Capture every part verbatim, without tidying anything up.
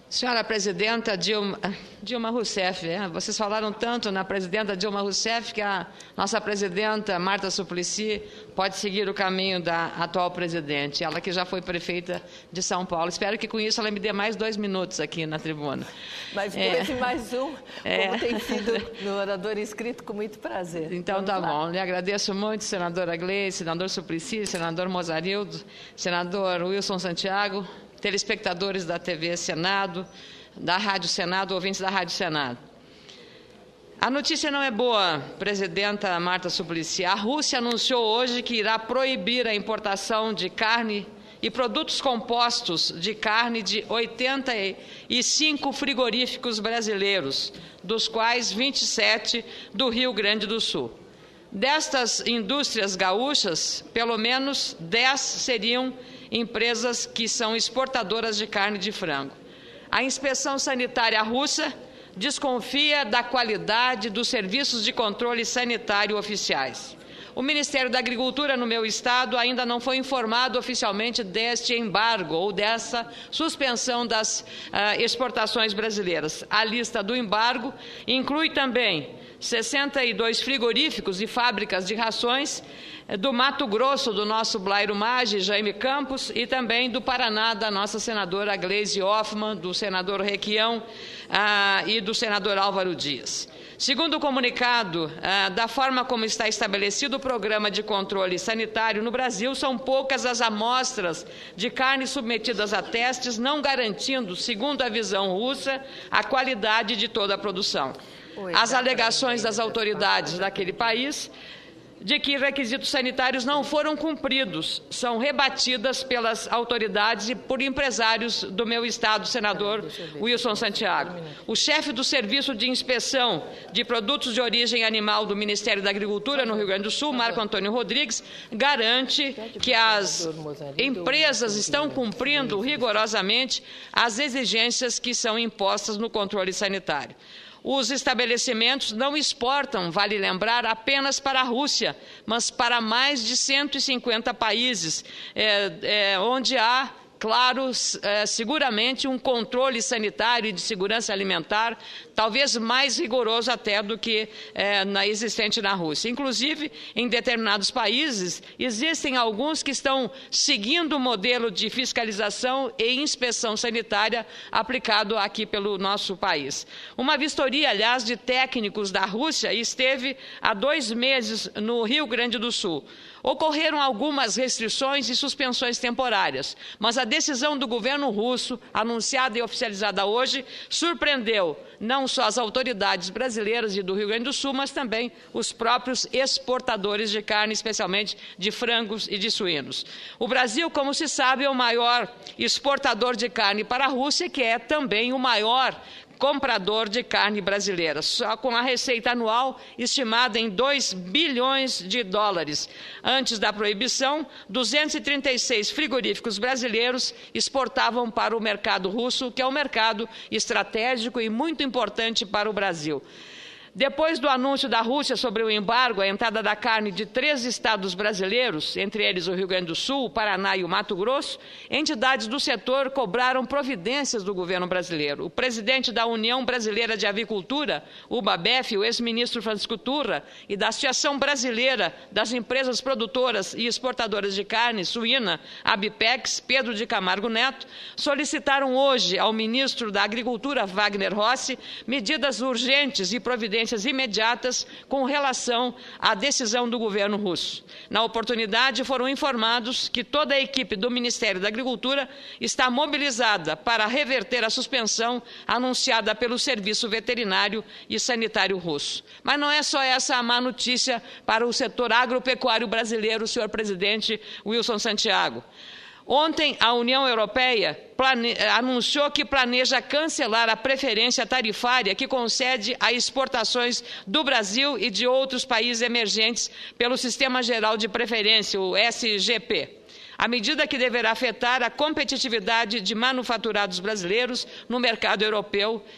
Senhora Presidenta Dilma, Dilma Rousseff, é, vocês falaram tanto na Presidenta Dilma Rousseff que a nossa Presidenta Marta Suplicy pode seguir o caminho da atual Presidente, ela que já foi Prefeita de São Paulo. Espero que com isso ela me dê mais dois minutos aqui na tribuna. Mas dois é, e mais um, como é, tem sido no orador inscrito, com muito prazer. Então Vamos tá lá. bom, lhe agradeço muito, senadora Gleice, senador Suplicy, senador Mozarildo, senador Wilson Santiago, telespectadores da T V Senado, da Rádio Senado, ouvintes da Rádio Senado. A notícia não é boa, Presidenta Marta Suplicy. A Rússia anunciou hoje que irá proibir a importação de carne e produtos compostos de carne de oitenta e cinco frigoríficos brasileiros, dos quais vinte e sete do Rio Grande do Sul. Destas indústrias gaúchas, pelo menos dez seriam empresas que são exportadoras de carne de frango. A inspeção sanitária russa desconfia da qualidade dos serviços de controle sanitário oficiais. O Ministério da Agricultura no meu estado ainda não foi informado oficialmente deste embargo ou dessa suspensão das uh, exportações brasileiras. A lista do embargo inclui também sessenta e dois frigoríficos e fábricas de rações do Mato Grosso, do nosso Blairo Maggi, Jaime Campos, e também do Paraná, da nossa senadora Gleisi Hoffmann, do senador Requião ah, e do senador Álvaro Dias. Segundo o comunicado, ah, da forma como está estabelecido o programa de controle sanitário no Brasil, são poucas as amostras de carne submetidas a testes, não garantindo, segundo a visão russa, a qualidade de toda a produção. As alegações das autoridades daquele país de que requisitos sanitários não foram cumpridos são rebatidas pelas autoridades e por empresários do meu estado, senador Wilson Santiago. O chefe do Serviço de Inspeção de Produtos de Origem Animal do Ministério da Agricultura no Rio Grande do Sul, Marco Antônio Rodrigues, garante que as empresas estão cumprindo rigorosamente as exigências que são impostas no controle sanitário. Os estabelecimentos não exportam, vale lembrar, apenas para a Rússia, mas para mais de cento e cinquenta países, é, é, onde há, claro, é, seguramente um controle sanitário e de segurança alimentar, talvez mais rigoroso até do que é, na existente na Rússia. Inclusive, em determinados países, existem alguns que estão seguindo o modelo de fiscalização e inspeção sanitária aplicado aqui pelo nosso país. Uma vistoria, aliás, de técnicos da Rússia esteve há dois meses no Rio Grande do Sul. Ocorreram algumas restrições e suspensões temporárias, mas a decisão do governo russo, anunciada e oficializada hoje, surpreendeu não só as autoridades brasileiras e do Rio Grande do Sul, mas também os próprios exportadores de carne, especialmente de frangos e de suínos. O Brasil, como se sabe, é o maior exportador de carne para a Rússia, que é também o maior comprador de carne brasileira, só com a receita anual estimada em dois bilhões de dólares. Antes da proibição, duzentos e trinta e seis frigoríficos brasileiros exportavam para o mercado russo, que é um mercado estratégico e muito importante para o Brasil. Depois do anúncio da Rússia sobre o embargo, a entrada da carne de três estados brasileiros, entre eles o Rio Grande do Sul, o Paraná e o Mato Grosso, entidades do setor cobraram providências do governo brasileiro. O presidente da União Brasileira de Avicultura, o UBABEF, o ex-ministro Francisco Turra, e da Associação Brasileira das Empresas Produtoras e Exportadoras de Carne Suína, ABPEX, Pedro de Camargo Neto, solicitaram hoje ao ministro da Agricultura, Wagner Rossi, medidas urgentes e providências imediatas com relação à decisão do governo russo. Na oportunidade, foram informados que toda a equipe do Ministério da Agricultura está mobilizada para reverter a suspensão anunciada pelo Serviço Veterinário e Sanitário russo. Mas não é só essa a má notícia para o setor agropecuário brasileiro, senhor presidente Wilson Santiago. Ontem, a União Europeia plane... anunciou que planeja cancelar a preferência tarifária que concede a exportações do Brasil e de outros países emergentes pelo Sistema Geral de Preferência, o S G P. A medida que deverá afetar a competitividade de manufaturados brasileiros no mercado europeu.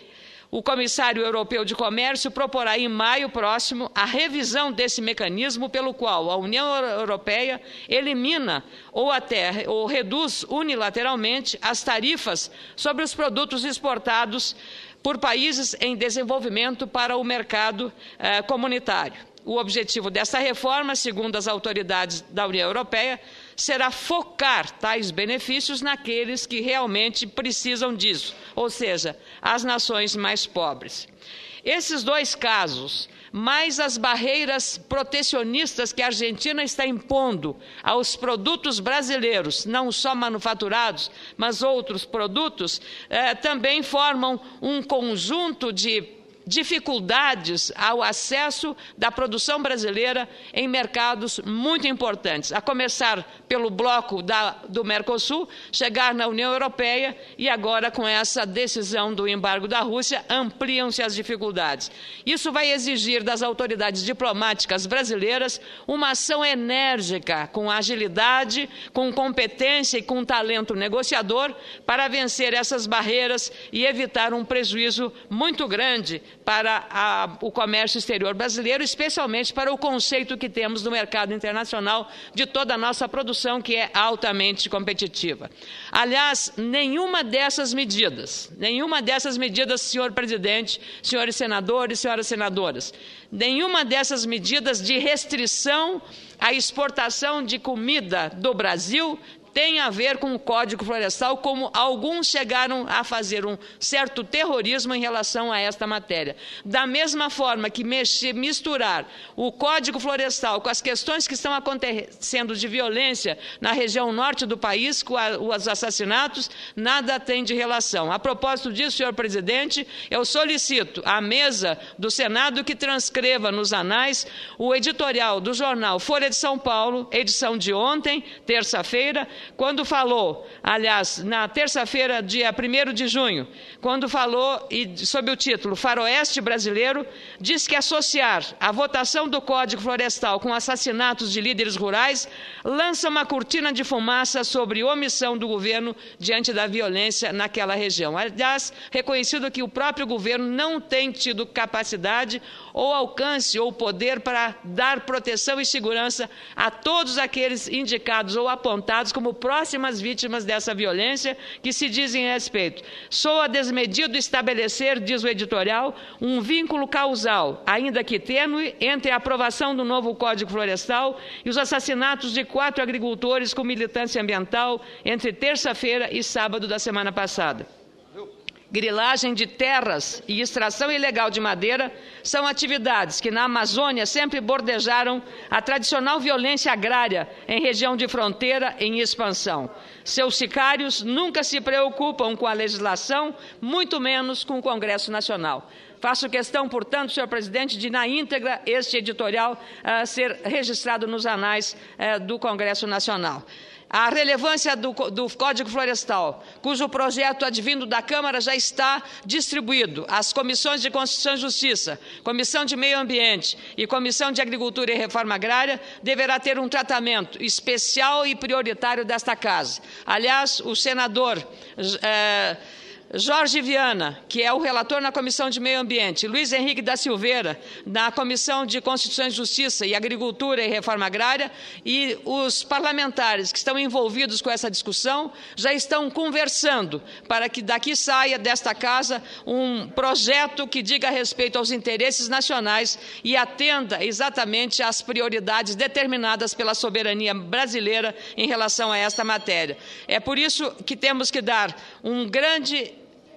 O comissário europeu de comércio proporá em maio próximo a revisão desse mecanismo pelo qual a União Europeia elimina ou até ou reduz unilateralmente as tarifas sobre os produtos exportados por países em desenvolvimento para o mercado eh, comunitário. O objetivo dessa reforma, segundo as autoridades da União Europeia, será focar tais benefícios naqueles que realmente precisam disso, ou seja, as nações mais pobres. Esses dois casos, mais as barreiras protecionistas que a Argentina está impondo aos produtos brasileiros, não só manufaturados, mas outros produtos, eh, também formam um conjunto de dificuldades ao acesso da produção brasileira em mercados muito importantes, a começar pelo bloco da, do Mercosul, chegar na União Europeia e agora com essa decisão do embargo da Rússia, ampliam-se as dificuldades. Isso vai exigir das autoridades diplomáticas brasileiras uma ação enérgica, com agilidade, com competência e com talento negociador para vencer essas barreiras e evitar um prejuízo muito grande para a, o comércio exterior brasileiro, especialmente para o conceito que temos no mercado internacional de toda a nossa produção, que é altamente competitiva. Aliás, nenhuma dessas medidas, nenhuma dessas medidas, senhor presidente, senhores senadores, senhoras senadoras, nenhuma dessas medidas de restrição à exportação de comida do Brasil tem a ver com o Código Florestal, como alguns chegaram a fazer um certo terrorismo em relação a esta matéria. Da mesma forma que mexer, misturar o Código Florestal com as questões que estão acontecendo de violência na região norte do país, com a, os assassinatos, nada tem de relação. A propósito disso, senhor presidente, eu solicito à mesa do Senado que transcreva nos anais o editorial do jornal Folha de São Paulo, edição de ontem, terça-feira, quando falou, aliás, na terça-feira, dia primeiro de junho, quando falou, e sob o título Faroeste Brasileiro, diz que associar a votação do Código Florestal com assassinatos de líderes rurais lança uma cortina de fumaça sobre omissão do governo diante da violência naquela região. Aliás, reconhecido que o próprio governo não tem tido capacidade ou alcance ou poder para dar proteção e segurança a todos aqueles indicados ou apontados como próximas vítimas dessa violência que se dizem respeito. Soa desmedido estabelecer, diz o editorial, um vínculo causal, ainda que tênue, entre a aprovação do novo Código Florestal e os assassinatos de quatro agricultores com militância ambiental entre terça-feira e sábado da semana passada. Grilagem de terras e extração ilegal de madeira são atividades que na Amazônia sempre bordejaram a tradicional violência agrária em região de fronteira em expansão. Seus sicários nunca se preocupam com a legislação, muito menos com o Congresso Nacional. Faço questão, portanto, senhor presidente, de, na íntegra, este editorial uh, ser registrado nos anais uh, do Congresso Nacional. A relevância do, do Código Florestal, cujo projeto advindo da Câmara já está distribuído às comissões de Constituição e Justiça, Comissão de Meio Ambiente e Comissão de Agricultura e Reforma Agrária, deverá ter um tratamento especial e prioritário desta Casa. Aliás, o senador eh, Jorge Viana, que é o relator na Comissão de Meio Ambiente, Luiz Henrique da Silveira, na Comissão de Constituição e Justiça e Agricultura e Reforma Agrária, e os parlamentares que estão envolvidos com essa discussão já estão conversando para que daqui saia desta Casa um projeto que diga respeito aos interesses nacionais e atenda exatamente às prioridades determinadas pela soberania brasileira em relação a esta matéria. É por isso que temos que dar um grande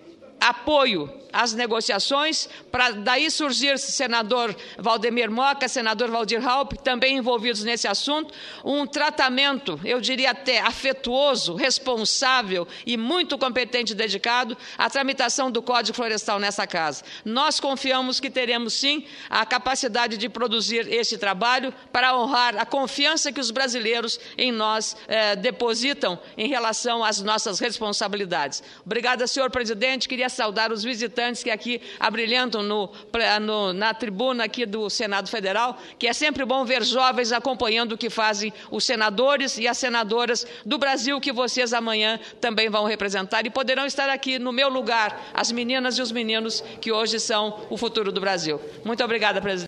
apoio às negociações, para daí surgir senador Valdemir Moca, senador Valdir Raupp, também envolvidos nesse assunto, um tratamento, eu diria até afetuoso, responsável e muito competente e dedicado à tramitação do Código Florestal nessa Casa. Nós confiamos que teremos, sim, a capacidade de produzir este trabalho para honrar a confiança que os brasileiros em nós eh, depositam em relação às nossas responsabilidades. Obrigada, senhor presidente. Queria saudar os visitantes representantes que aqui abrilhantam no, no, na tribuna aqui do Senado Federal, que é sempre bom ver jovens acompanhando o que fazem os senadores e as senadoras do Brasil, que vocês amanhã também vão representar e poderão estar aqui no meu lugar, as meninas e os meninos que hoje são o futuro do Brasil. Muito obrigada, presidente.